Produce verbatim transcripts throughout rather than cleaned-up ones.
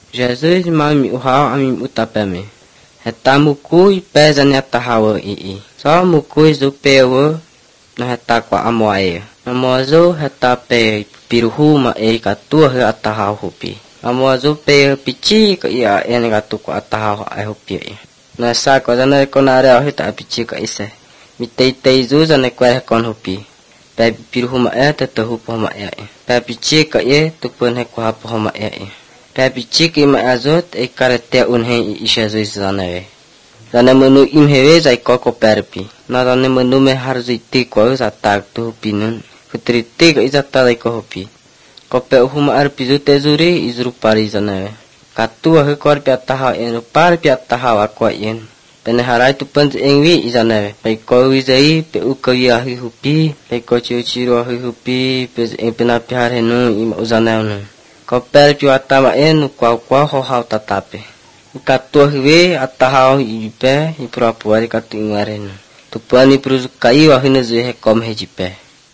Jesus mami uhau amim utapeme. Heta mukui pezanya tahawa ii. So mukui zupewa na heta kwa amoae. Amoazo heta pe piruhu ma e katua he atahau hupi. Amoazo pe pichi ka ia ene katu kwa atahau ai hupi. Na sa kwa zana konare au heta pichi ka ise. Mitei tei zu zana kwa kon hupi. Pe piruhu ma e tete hupo ma e. Pe pichi ka ie tupun he kwa hapo ma e. Pe pichi ka ima azot e karete unhe i isha zu zana we. Zana menu imhewe zai koko perpi. Na zana menu me har ziti kwa za tag tu hupi nun. Putri tiga izata dai ko hopi. Kope uhuma arpi zute zuri izru pari zana we. Katua he kor pi ataha en par pi ataha akwa yen. Pene harai tu pens engwi izana we. Pe ko wizai pe ukai ahi hupi. Pe ko chiu chiru ahi hupi. Pe en pena pihar henu ima uzana unu. Kope pi atama en kwa kwa ho hau tatape. Katua hiwe ataha ipe ipura puari katu ingwarenu. Tupani pruzukai wahine zuhe kom hejipe.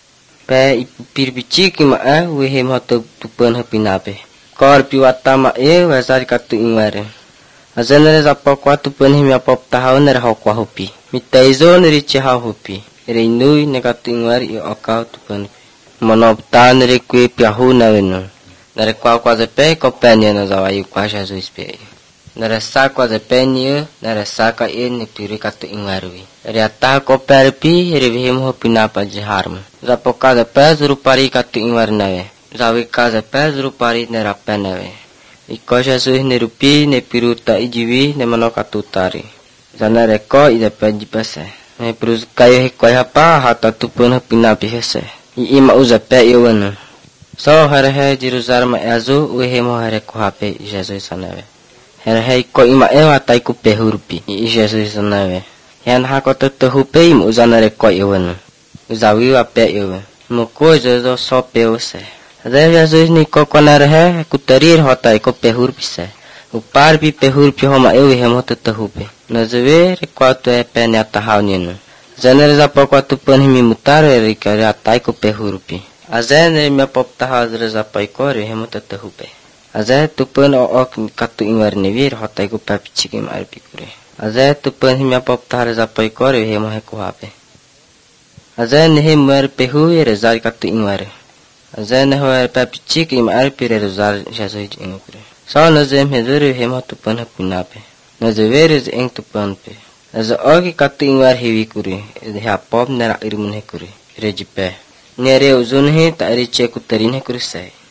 Pe ipir bici kima eh wehe moto tupan hapinape. Kor piwata ma e wazari katu ingware. Azanere zapa kwa tupan himi apop tahau nere hau kwa hupi. Mitaizo nere chehau hupi. Ere inui ne katu ingware i okau tupan. Monopta nere kwe piahu na wenu. Nere kwa kwa zepe kopenya na zawai kwa shazu ispe. Nere sa kwa zepe niyo nere sa ka e ne piri katu ingware. Ere ataha kopere pi ere wehe mo pinapa jiharmu. Zapo kaza pe zuru pari katu ingwar nawe. Zawi kaza pe zuru pari nerape nawe. Ikosha suih nerupi ne piruta ijiwi ne mano katu tari. Zana reko ida pe jipese. Ne piruz kayo hekoi hapa hata tupun hapinapi hese. I ima uza pe iwanu. So herehe jiruzar ma eazu uhe mo hereko hape ijesu isanawe. Herehe iko ima ewa taiku pe hurupi i ijesu isanawe. Yan hako tutu hupe ima uzana reko iwanu. Zawi wa pe iwe. Muko zozo so pe use. Adhe Jesus ni koko narhe kutarir hota iko pehur pise. Upar pi pehur pi homa ewe hem hota tahupe. Nazwe rekwa tu e pe ne atahau ninu. Zener za pokwa tu pen himi mutar e rikare atai ko pehur pi. Azen me pop tahau zre za paiko re hem hota tahupe. Azen tu pen o ok katu ingwar nevir hota iko papi chikim arpi kure. Azen tu pen himi pop tahar za paiko re hem he kuhape. Azen he mer pehu e rezar katu ingware. Azen he mer papichik im arpi re rezar jasoi ingupre. Sa nazem he zure he ma tupan hapinape. Nazevere z eng tupan pe. Aza ogi katu ingwar hewi kure. Ede ha pop nera irmun he kure. Rejipe. Nere uzun he ta eri che kutarin he kure sai.